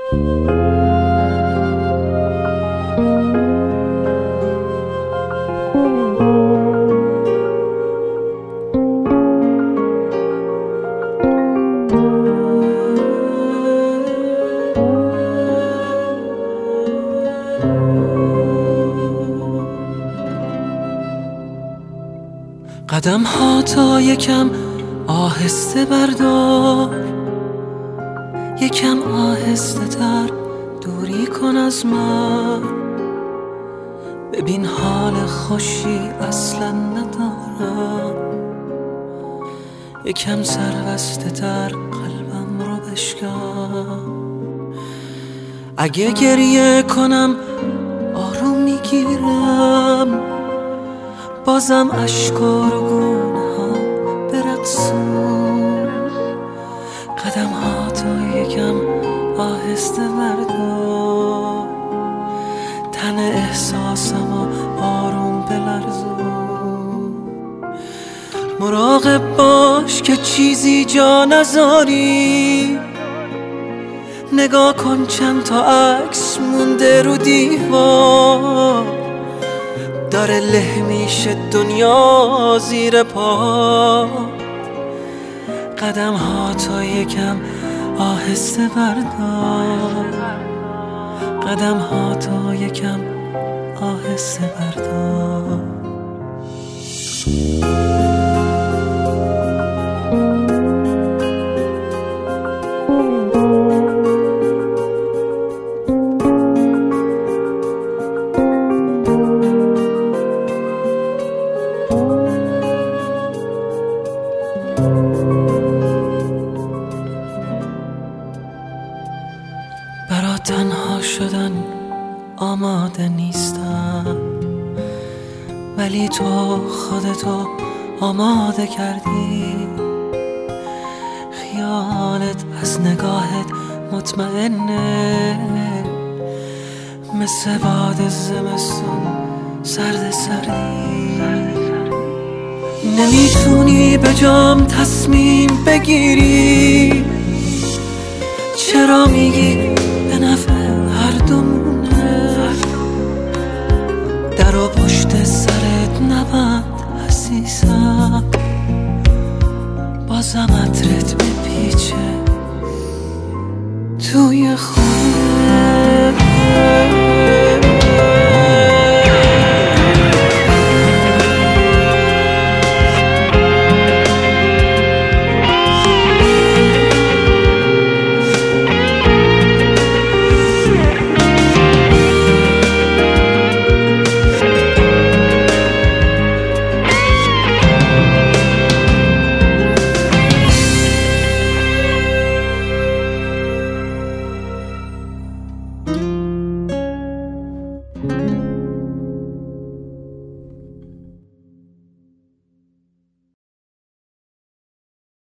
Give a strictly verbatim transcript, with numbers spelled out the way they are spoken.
قدم ها تا یکم آهسته بردار، یکم آهسته تر دوری کن از من. ببین حال خوشی اصلا ندارم، یکم سربسته تر قلبم رو بشکن. اگه گریه کنم آروم میگیرم، بازم اشکا رو گونه ها برقصون. قدم ها تا یکم آهسته بردار، تن احساسم و آروم بلرزون. مراقب باش که چیزی جا نذاری، نگاه کن چند تا عکس مونده رو دیوار. داره له میشه دنیا زیر پا. قدم ها تا یکم آهسته بردار، قدم ها تا یکم آهسته بردار. برا تنها شدن آماده نیستم، ولی تو خودتو آماده کردی. خیالت از نگاهت مطمئنه، مثل باد زمستون سرد سردی. نمیتونی به جام تصمیم بگیری، چرا میگی به نفع هر دومونه؟ در و پشت سرت نبند عزیزم، بازم عطرت بپیچه توی خونه. thank you